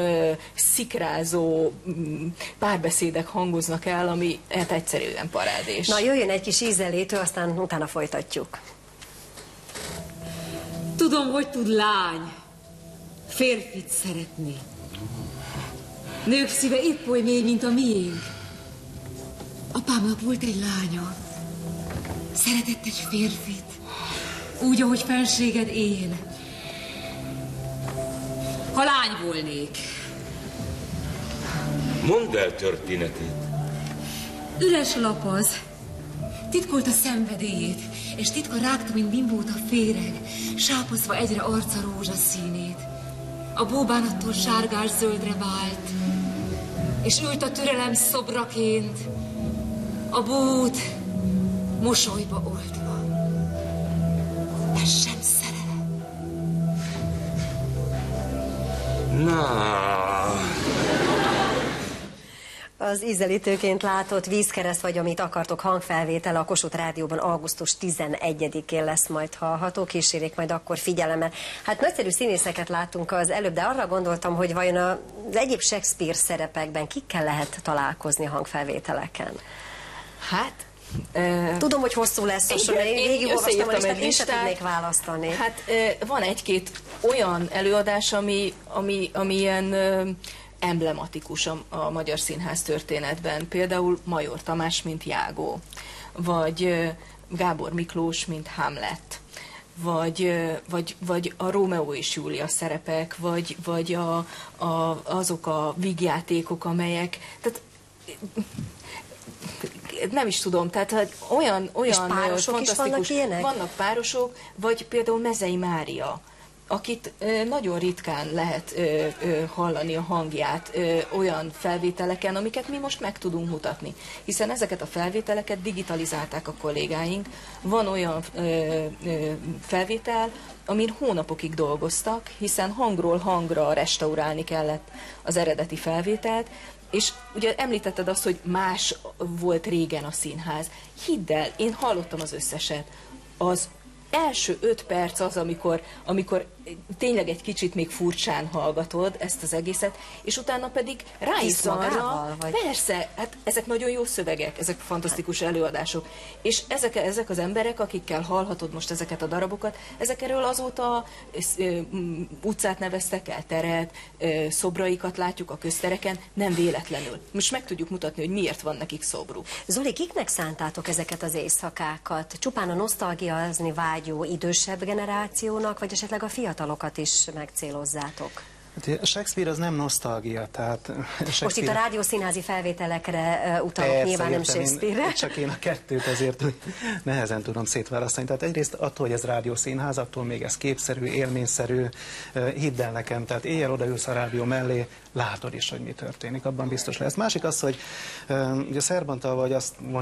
szikrázó párbeszédek hangoznak el, ami hát egyszerűen parádés. Na, jöjjön egy kis ízelítő, aztán utána folytatjuk. Tudom, hogy tud lány férfit szeretni. Nők szíve épp oly mély, mint a miénk. Apámnak volt egy lánya. Szeretett egy férfit, úgy, ahogy fenséged él. Ha lány volnék. Mondd el történetét. Üres lap az. Titkolt a szenvedélyét, és titka rágta, mint bimbóta féreg, sápozva egyre arca rózsaszínét. A búbánattól sárgás-zöldre vált, és ült a türelem szobraként, a bút mosolyba oltva. Ez sem szerelem. Na. Az ízelítőként látott Vízkereszt, vagy amit akartok hangfelvétele a Kossuth Rádióban augusztus 11-én lesz majd hallható, kísérjék majd akkor figyelemmel. Hát nagyszerű színészeket láttunk az előbb, de arra gondoltam, hogy vajon az egyéb Shakespeare szerepekben kikkel lehet találkozni a hangfelvételeken? Hát, tudom, hogy hosszú lesz a sor, mert én végigolvastam a listát, én sem tudnék választani. Hát van egy-két olyan előadás, ami ilyen emblematikus a magyar színház történetben. Például Major Tamás, mint Jágó, vagy Gábor Miklós, mint Hamlet, vagy a Rómeó és Júlia szerepek, vagy azok a vígjátékok, amelyek... Tehát, nem is tudom, tehát olyan fantasztikus... Vannak párosok, vagy például Mezei Mária, akit nagyon ritkán lehet hallani a hangját olyan felvételeken, amiket mi most meg tudunk mutatni. Hiszen ezeket a felvételeket digitalizálták a kollégáink. Van olyan felvétel, amin hónapokig dolgoztak, hiszen hangról hangra restaurálni kellett az eredeti felvételt, és ugye említetted azt, hogy más volt régen a színház. Hidd el, én hallottam az összeset. Az első 5 perc az, amikor tényleg egy kicsit még furcsán hallgatod ezt az egészet, és utána pedig rájössz arra, persze, hát ezek nagyon jó szövegek, ezek fantasztikus előadások, és ezek az emberek, akikkel hallhatod most ezeket a darabokat, ezekről azóta utcát neveztek el, teret, szobraikat látjuk a köztereken, nem véletlenül. Most meg tudjuk mutatni, hogy miért van nekik szobruk. Zoli, kiknek szántátok ezeket az éjszakákat? Csupán a nosztalgiazni vágyó idősebb generációnak, vagy esetleg a fiatalokat is megcélozzátok? Shakespeare az nem nosztalgia, tehát... Most itt a rádiószínházi felvételekre utalok, nyilván nem Shakespeare-re. Csak én a kettőt azért nehezen tudom szétválasztani. Tehát egyrészt attól, hogy ez rádiószínház, attól még ez képszerű, élményszerű, hidd el nekem, tehát éjjel odaülsz a rádió mellé, látod is, hogy mi történik, abban biztos lesz. Másik az, hogy ugye Szerbantal vagy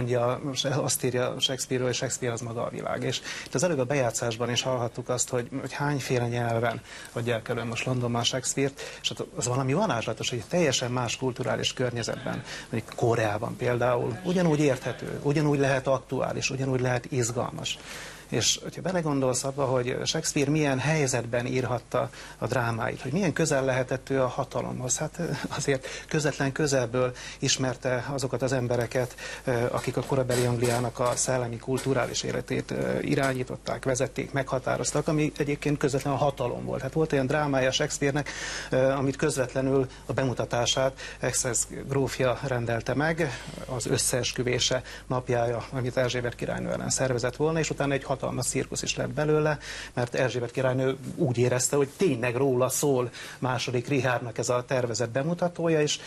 azt írja Shakespeare-ről, hogy Shakespeare az maga a világ. És itt az előbb a bejátszásban is hallhattuk azt, hogy hányféle nyelven adják elő most Londonban Shakespeare, és az valami varázslatos, hogy teljesen más kulturális környezetben, mondjuk Koreában például, ugyanúgy érthető, ugyanúgy lehet aktuális, ugyanúgy lehet izgalmas. És hogyha belegondolsz abba, hogy Shakespeare milyen helyzetben írhatta a drámáit, hogy milyen közel lehetett ő a hatalomhoz, hát azért közvetlen közelből ismerte azokat az embereket, akik a korabeli Angliának a szellemi, kulturális életét irányították, vezették, meghatároztak, ami egyébként közvetlen a hatalom volt. Hát volt olyan drámája Shakespeare-nek, amit közvetlenül a bemutatását Essex grófja rendelte meg, az összeesküvése napjája, amit Erzsébet királynő ellen szervezett volna, és utána egy hatalmas cirkusz is lett belőle, mert Erzsébet királynő úgy érezte, hogy tényleg róla szól második Richardnak ez a tervezett bemutatója, és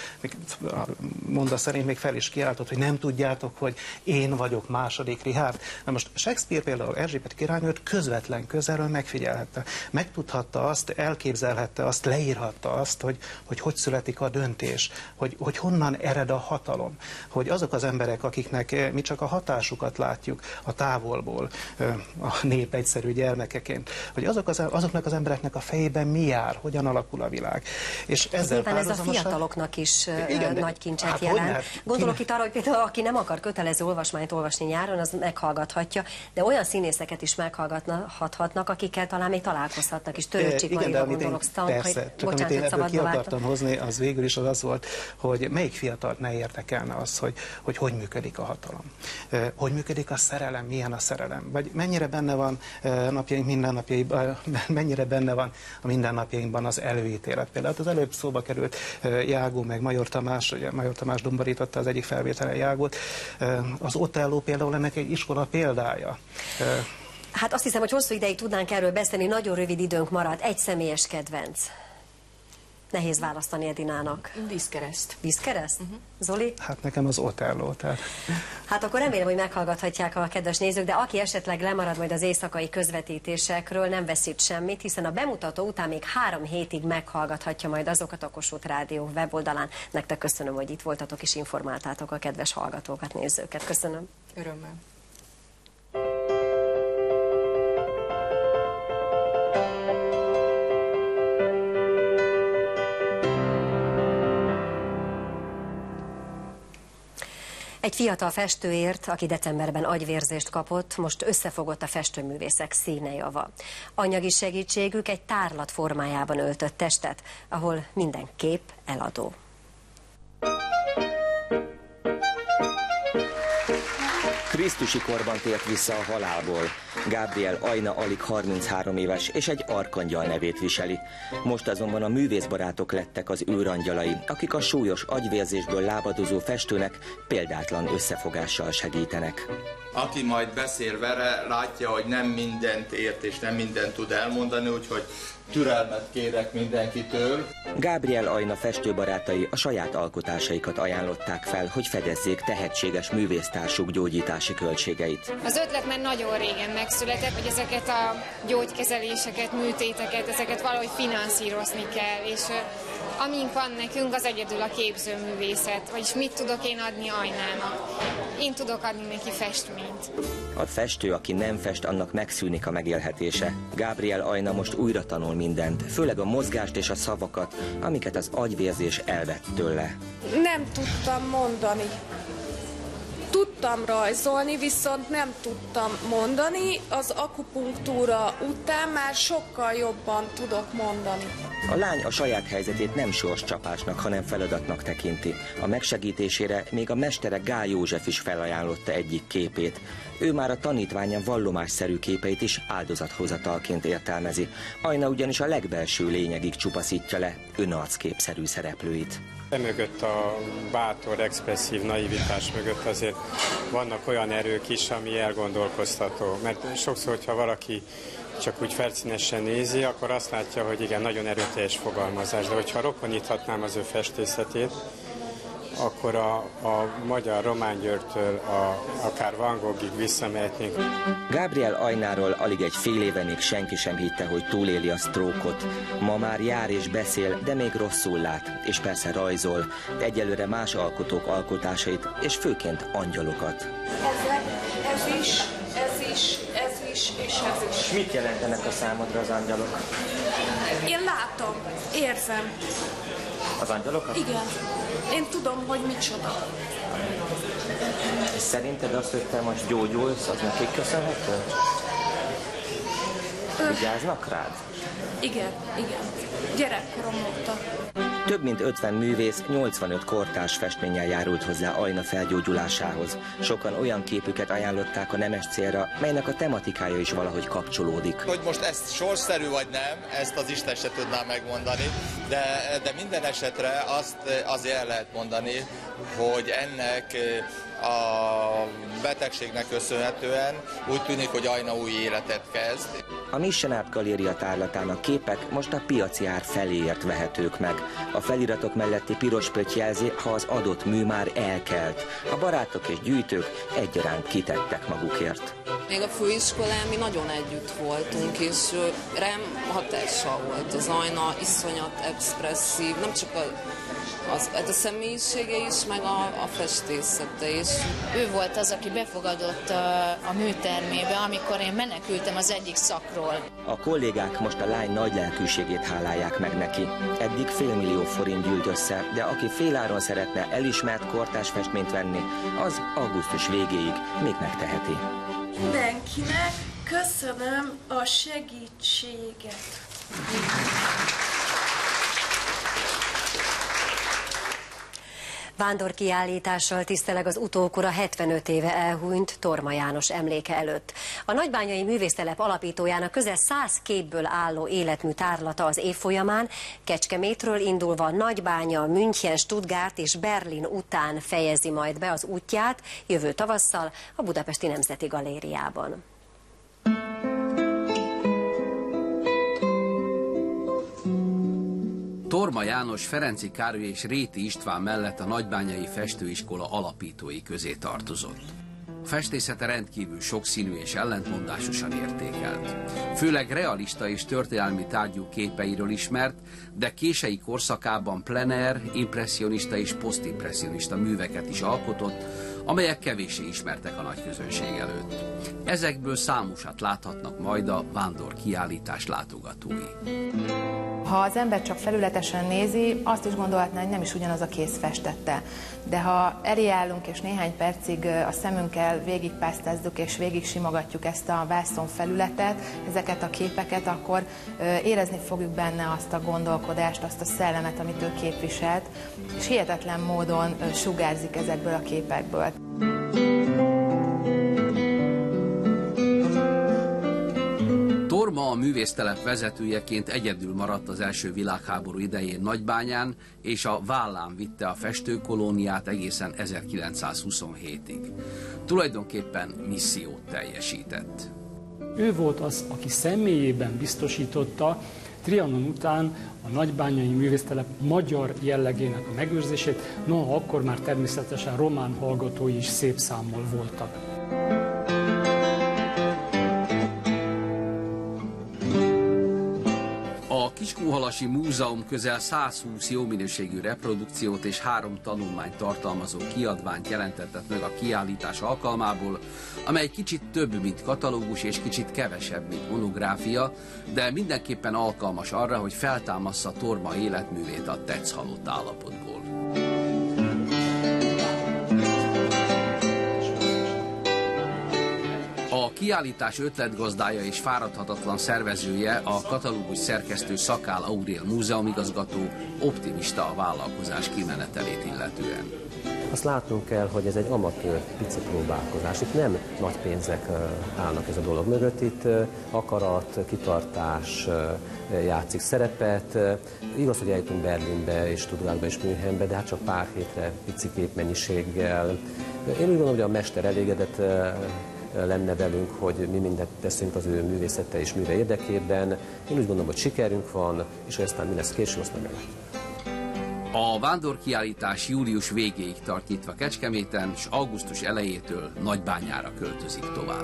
mondat szerint még fel is kiáltott, hogy nem tudjátok, hogy én vagyok második Richard. Na most Shakespeare például Erzsébet királynőt közvetlen közelről megfigyelhette. Megtudhatta azt, elképzelhette azt, leírhatta azt, hogy születik a döntés, hogy honnan ered a hatalom, hogy azok az emberek, akiknek mi csak a hatásukat látjuk a távolból, a nép egyszerű gyermekeként, hogy azoknak az embereknek a fejében mi jár, hogyan alakul a világ. És ezzel nyilván ez a fiataloknak is nagy kincset jelent. Gondolok itt arra, hogy például aki nem akar kötelező olvasmányt olvasni nyáron, az meghallgathatja, de olyan színészeket is meghallgathatnak, akikkel talán még találkozhatnak is. Törőcsik Marira gondolok, persze, csak amit én ebből ki akartam hozni, az végül is az volt, hogy melyik fiatalt ne érdekelne az, hogy működik a hatalom. Hogy működik a szerelem, milyen a szerelem, vagy mennyire benne van mennyire benne van a mindennapjainkban az előítélet. Például az előbb szóba került Jágó meg Major Tamás, ugye Major Tamás domborította az egyik felvételen Jágót. Az Otello például ennek egy iskola példája. Hát azt hiszem, hogy hosszú ideig tudnánk erről beszélni, nagyon rövid időnk maradt. Egy személyes kedvenc. Nehéz választani Edinának. Vízkereszt. Vízkereszt? Zoli? Hát nekem az Otello. Tehát... Hát akkor remélem, hogy meghallgathatják a kedves nézők, de aki esetleg lemarad majd az éjszakai közvetítésekről, nem veszít semmit, hiszen a bemutató után még 3 hétig meghallgathatja majd azokat a Kossuth Rádió weboldalán. Nektek köszönöm, hogy itt voltatok és informáltátok a kedves hallgatókat, nézőket. Köszönöm. Örömmel. Egy fiatal festőért, aki decemberben agyvérzést kapott, most összefogott a festőművészek színejava. Anyagi segítségük egy tárlat formájában öltött testet, ahol minden kép eladó. Krisztusi korban tért vissza a halálból. Gabriel Ajna alig 33 éves, és egy arkangyal nevét viseli. Most azonban a művészbarátok lettek az őrangyalai, akik a súlyos agyvérzésből lábadozó festőnek példátlan összefogással segítenek. Aki majd beszél vele, látja, hogy nem mindent ért és nem mindent tud elmondani, úgyhogy türelmet kérek mindenkitől. Gabriel Ajna festőbarátai a saját alkotásaikat ajánlották fel, hogy fedezzék tehetséges művésztársuk gyógyítási költségeit. Az ötlet már nagyon régen megszületett, hogy ezeket a gyógykezeléseket, műtéteket, ezeket valahogy finanszírozni kell, és amink van nekünk, az egyedül a képzőművészet, vagyis mit tudok én adni Ajnának. Én tudok adni neki festményt. A festő, aki nem fest, annak megszűnik a megélhetése. Gabriel Ajna most újra tanul mindent, főleg a mozgást és a szavakat, amiket az agyvérzés elvett tőle. Nem tudtam mondani. Tudtam rajzolni, viszont nem tudtam mondani. Az akupunktúra után már sokkal jobban tudok mondani. A lány a saját helyzetét nem sorscsapásnak, hanem feladatnak tekinti. A megsegítésére még a mestere Gál József is felajánlotta egyik képét. Ő már a tanítványa vallomásszerű képeit is áldozathozatalként értelmezi. Ajna ugyanis a legbelső lényegig csupaszítja le önarcképszerű szereplőit. Emögött a bátor, expresszív naivitás mögött azért vannak olyan erők is, ami elgondolkoztató. Mert sokszor, hogyha valaki csak úgy felszínesen nézi, akkor azt látja, hogy igen, nagyon erőteljes fogalmazás. De hogyha rokoníthatnám az ő festészetét, akkor a magyar Román Györgytől akár Van Goghig visszamehetnénk. Gabriel Ajnáról alig egy fél éve még senki sem hitte, hogy túléli a sztrókot. Ma már jár és beszél, de még rosszul lát, és persze rajzol, de egyelőre más alkotók alkotásait, és főként angyalokat. Ez is, és ez is. Mit jelentenek a számodra az angyalok? Én látom, érzem. Az angyalokat? Igen. Én tudom, hogy micsoda. És szerinted azt, hogy te most gyógyulsz, az nekik köszönhető? Vigyáznak rád? Igen. Gyerekkorom óta. Több mint 50 művész, 85 kortárs festménnyel járult hozzá Ajna felgyógyulásához. Sokan olyan képüket ajánlották a nemes célra, melynek a tematikája is valahogy kapcsolódik. Hogy most ez sorszerű vagy nem, ezt az Isten se tudná megmondani, de minden esetre azt azért el lehet mondani, hogy ennek a betegségnek köszönhetően úgy tűnik, hogy Ajna új életet kezd. A Mission Art Galéria tárlatán a képek most a piaci ár feléért vehetők meg. A feliratok melletti piros pötty jelzi, ha az adott mű már elkelt. A barátok és gyűjtők egyaránt kitettek magukért. Még a főiskolán mi nagyon együtt voltunk, és rám hatással volt az Ajna, iszonyat expresszív, nem csak a személyisége is, meg a festészete is. Ő volt az, aki befogadott a műtermébe, amikor én menekültem az egyik szakról. A kollégák most a lány nagy lelkűségét hálálják meg neki. Eddig $500 000 forint gyűlt össze, de aki féláron szeretne elismert kortárs festményt venni, az augusztus végéig még megteheti. Mindenkinek köszönöm a segítséget. Vándorkiállítással tiszteleg az utókora 75 éve elhunyt Torma János emléke előtt. A nagybányai művésztelep alapítójának közel 100 képből álló életmű tárlata az év folyamán Kecskemétről indulva Nagybánya, München, Stuttgart és Berlin után fejezi majd be az útját jövő tavasszal a Budapesti Nemzeti Galériában. Torma János, Ferenczy Károly és Réti István mellett a Nagybányai Festőiskola alapítói közé tartozott. A festészete rendkívül sokszínű és ellentmondásosan értékelt. Főleg realista és történelmi tárgyú képeiről ismert, de kései korszakában plener, impresszionista és posztimpresszionista műveket is alkotott, amelyek kevéssé ismertek a nagy közönség előtt. Ezekből számosat láthatnak majd a vándorkiállítás látogatói. Ha az ember csak felületesen nézi, azt is gondolhatná, hogy nem is ugyanaz a kéz festette. De ha elé állunk és néhány percig a szemünkkel végigpásztázzuk és végig simogatjuk ezt a vászon felületet, ezeket a képeket, akkor érezni fogjuk benne azt a gondolkodást, azt a szellemet, amit ő képviselt, és hihetetlen módon sugárzik ezekből a képekből. Torma a művésztelep vezetőjeként egyedül maradt az első világháború idején Nagybányán, és a vállán vitte a festőkolóniát egészen 1927-ig. Tulajdonképpen missziót teljesített. Ő volt az, aki személyében biztosította Trianon után a nagybányai művésztelep magyar jellegének a megőrzését, noha akkor már természetesen román hallgatói is szép számmal voltak. A Kiskunhalasi Múzeum közel 120 jó minőségű reprodukciót és 3 tanulmányt tartalmazó kiadványt jelentetett meg a kiállítás alkalmából, amely kicsit több, mint katalógus, és kicsit kevesebb, mint monográfia, de mindenképpen alkalmas arra, hogy feltámassza Torma életművét a tetszhalott állapotból. A kiállítás ötletgazdája és fáradhatatlan szervezője, a katalógus szerkesztő Szakál Aurél múzeumigazgató, optimista a vállalkozás kimenetelét illetően. Azt látnunk kell, hogy ez egy amatőr pici próbálkozás. Itt nem nagy pénzek állnak ez a dolog mögött, itt akarat, kitartás játszik szerepet. Igaz, hogy eljutunk Berlinbe és Stuttgartba és Münchenbe, de hát csak pár hétre pici képmennyiséggel. Én úgy gondolom, hogy a mester elégedett lenne velünk, hogy mi mindent teszünk az ő művészete és műve érdekében. Én úgy gondolom, hogy sikerünk van, és hogy aztán mi lesz később, azt meglátjuk. A vándorkiállítás július végéig tart nyitva Kecskeméten, és augusztus elejétől Nagybányára költözik tovább.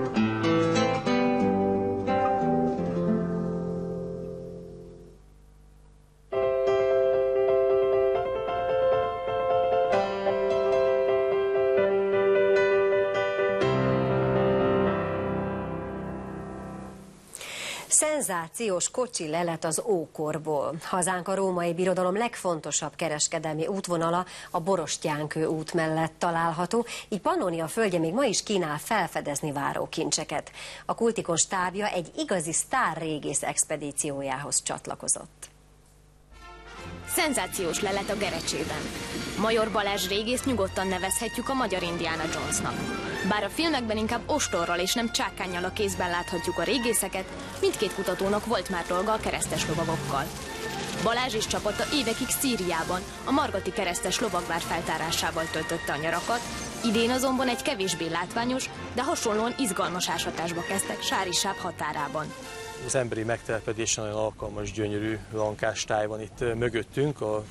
Szenzációs kocsi lelet az ókorból. Hazánk a római birodalom legfontosabb kereskedelmi útvonala, a Borostyánkő út mellett található, így Pannonia földje még ma is kínál felfedezni váró kincseket. A Kultikon stábja egy igazi sztárrégész expedíciójához csatlakozott. Szenzációs lelet a Gerecsében. Major Balázs régészt nyugodtan nevezhetjük a magyar Indiana Jonesnak. Bár a filmekben inkább ostorral és nem csákánnyal a kézben láthatjuk a régészeket, mindkét kutatónak volt már dolga a keresztes lovagokkal. Balázs és csapata évekig Szíriában, a Margati keresztes lovagvár feltárásával töltötte a nyarakat, idén azonban egy kevésbé látványos, de hasonlóan izgalmas ásatásba kezdtek Sárisáb határában. Az emberi megtelepedésen nagyon alkalmas, gyönyörű lankás táj van itt mögöttünk, a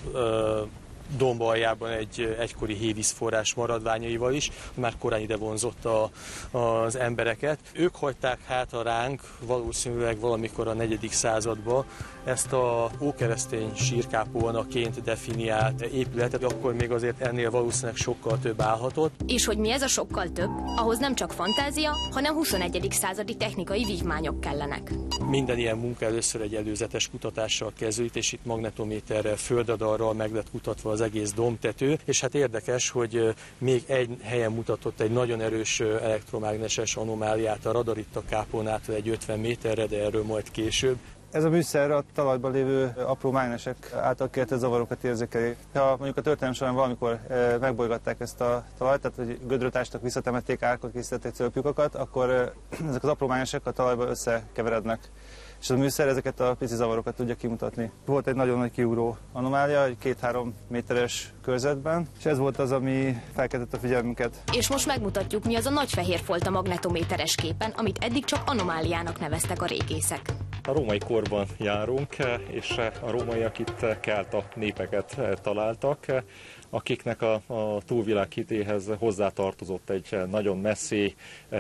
domb aljában egy egykori hévízforrás maradványaival is, már korán ide vonzotta az embereket. Ők hagyták hátra ránk valószínűleg valamikor a 4. században ezt a ókeresztény sírkápolnaként definiált épületet, akkor még azért ennél valószínűleg sokkal több állhatott. És hogy mi ez a sokkal több, ahhoz nem csak fantázia, hanem 21. századi technikai vívmányok kellenek. Minden ilyen munka először egy előzetes kutatással kezdődik, és itt magnetométerrel, földadarral meg lett kutatva az egész dombtető, és hát érdekes, hogy még egy helyen mutatott egy nagyon erős elektromágneses anomáliát, a radar itt a kápolnától egy 50 méterre, de erről majd később. Ez a műszer a talajban lévő apró mágnesek által keltett zavarokat érzékeli. Ha mondjuk a történelem során valamikor megbolygatták ezt a talajt, tehát hogy gödröt ástak, visszatemették, árkot készítették, cölpjukakat, akkor ezek az apró mágnesek a talajban összekeverednek. És a műszer ezeket a pici zavarokat tudja kimutatni. Volt egy nagyon nagy kiugró anomália, egy 2-3 méteres körzetben, és ez volt az, ami felkeltett a figyelmünket. És most megmutatjuk, mi az a nagy fehér folt a magnetométeres képen, amit eddig csak anomáliának neveztek a régészek. A római korban járunk, és a rómaiak itt kelta népeket találtak, akiknek a túlvilág hitéhez hozzátartozott egy nagyon messzi,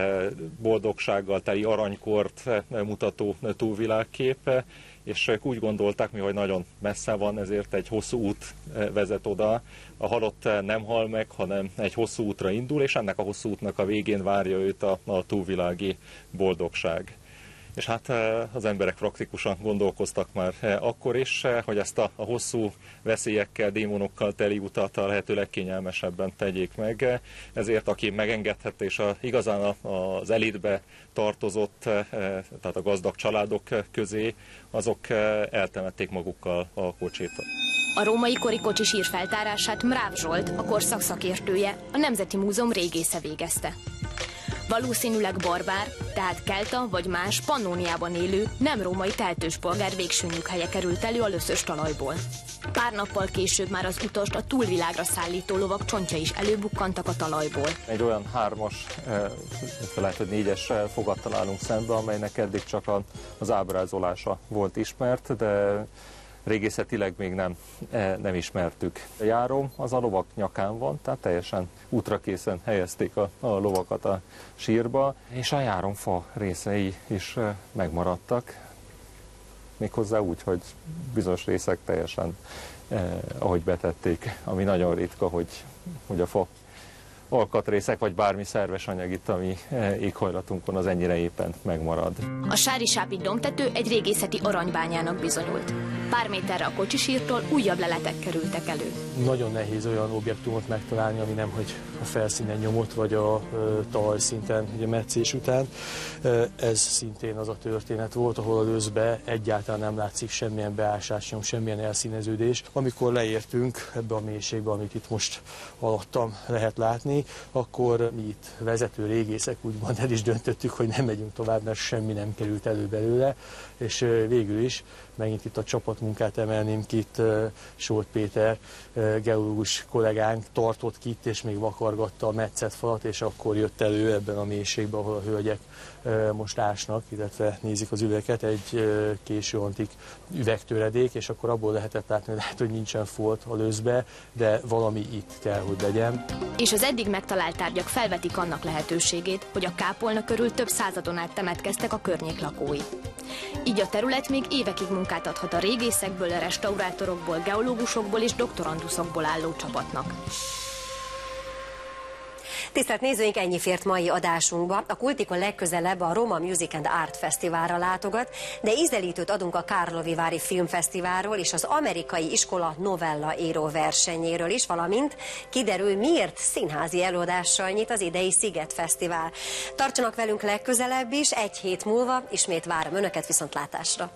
boldogsággal teli aranykort mutató túlvilágkép, és ők úgy gondolták, hogy nagyon messze van, ezért egy hosszú út vezet oda. A halott nem hal meg, hanem egy hosszú útra indul, és ennek a hosszú útnak a végén várja őt a túlvilági boldogság. És hát az emberek praktikusan gondolkoztak már akkor is, hogy ezt a hosszú veszélyekkel, démonokkal teli utat a lehető legkényelmesebben tegyék meg. Ezért aki megengedhette és igazán az elitbe tartozott, tehát a gazdag családok közé, azok eltemették magukkal a kocsit. A római kori kocsi sír feltárását Mráv Zsolt, a korszak szakértője, a Nemzeti Múzeum régésze végezte. Valószínűleg barbár, tehát kelta vagy más Pannóniában élő, nem római teltős polgár végső nyughelye került elő a löszös talajból. Pár nappal később már az utast a túlvilágra szállító lovak csontja is előbukkantak a talajból. Egy olyan 3-as, lehet, hogy 4-es fogat találunk szembe, amelynek eddig csak az ábrázolása volt ismert, de régészetileg még nem ismertük. A járó az a lovak nyakán van, tehát teljesen útrakészen helyezték a lovakat a sírba, és a járomfa részei is megmaradtak. Méghozzá úgy, hogy bizonyos részek teljesen ahogy betették, ami nagyon ritka, hogy a fa alkatrészek, vagy bármi szerves anyag itt a mi éghajlatunkon az ennyire éppen megmarad. A Sári-Sápi dombtető egy régészeti aranybányának bizonyult. Pár méterre a kocsisírtól újabb leletek kerültek elő. Nagyon nehéz olyan objektumot megtalálni, ami nem hogy a felszínen nyomott, vagy a talajszinten, ugye metszés után. Ez szintén az a történet volt, ahol a löszbe egyáltalán nem látszik semmilyen beásásnyom, semmilyen elszíneződés. Amikor leértünk ebbe a mélységbe, amit itt most alattam lehet látni, akkor mi itt vezető régészek úgymond el is döntöttük, hogy nem megyünk tovább, mert semmi nem került elő belőle, és végül is megint itt a csapatmunkát emelném ki, itt Solt Péter, geológus kollégánk tartott ki itt, és még vakargatta a metszett falat, és akkor jött elő ebben a mélységben, ahol a hölgyek most ásnak, illetve nézik az üvegeket, egy késő antik üvegtöredék, és akkor abból lehetett látni, hogy nincsen folt a löszbe, de valami itt kell, hogy legyen. És az eddig megtalált tárgyak felvetik annak lehetőségét, hogy a kápolna körül több századon át temetkeztek a környék lakói. Így a terület még évekig munkát adhat a régészekből, restaurátorokból, geológusokból és doktoranduszokból álló csapatnak. Tisztelt nézőink, ennyi fért mai adásunkba. A Kultikon legközelebb a Roma Music and Art Fesztiválra látogat, de ízelítőt adunk a Karlovivári Filmfesztiválról és az amerikai iskola novella író versenyéről is, valamint kiderül, miért színházi előadással nyit az idei Sziget Fesztivál. Tartsanak velünk legközelebb is, egy hét múlva ismét várom Önöket, viszontlátásra!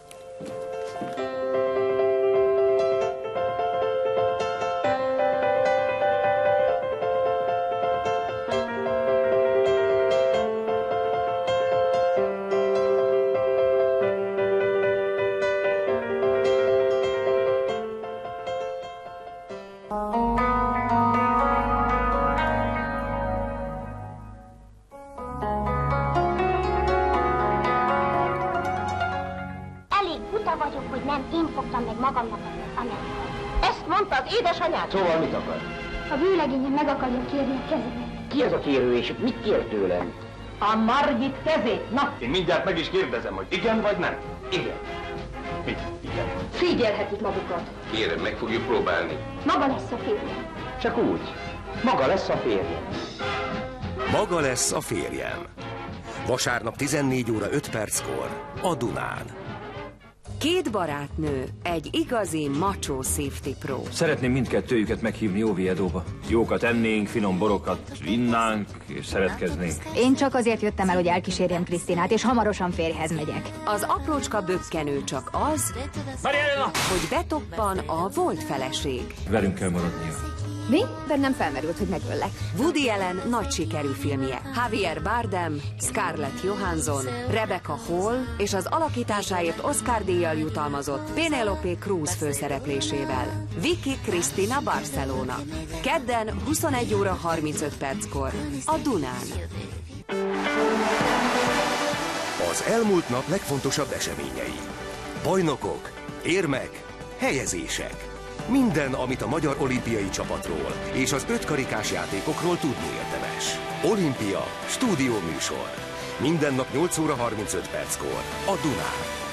Szóval mit akar? A vőlegényem meg akarja kérni a kezemet. Ki ez a kérő, és mit kér tőlem? A Margit kezét, na! Én mindjárt meg is kérdezem, hogy igen vagy nem? Igen. Mit? Igen. Figyelhetik magukat. Kérem, meg fogjuk próbálni. Maga lesz a férjem. Csak úgy. Maga lesz a férjem. Maga lesz a férjem. Vasárnap 14 óra 5 perckor a Dunán. Két barátnő, egy igazi macho safety pro. Szeretném mindkettőjüket meghívni Oviedoba. Jókat ennénk, finom borokat innánk, és szeretkeznénk. Én csak azért jöttem el, hogy elkísérjem Krisztinát, és hamarosan férjhez megyek. Az aprócska bökkenő csak az, Mariella! hogy betoppan a volt feleség. Velünk kell maradnia. Mi? Bennem felmerült, hogy megöllek. Woody Allen nagy sikerű filmje. Javier Bardem, Scarlett Johansson, Rebecca Hall és az alakításáért Oscar-díjjal jutalmazott Penélope Cruz főszereplésével. Vicky Cristina Barcelona. Kedden 21 óra 35 perckor a Dunán. Az elmúlt nap legfontosabb eseményei. Bajnokok, érmek, helyezések. Minden, amit a magyar olimpiai csapatról és az 5 karikás játékokról tudni érdemes. Olimpia stúdióműsor. Minden nap 8 óra 35 perckor a Dunán.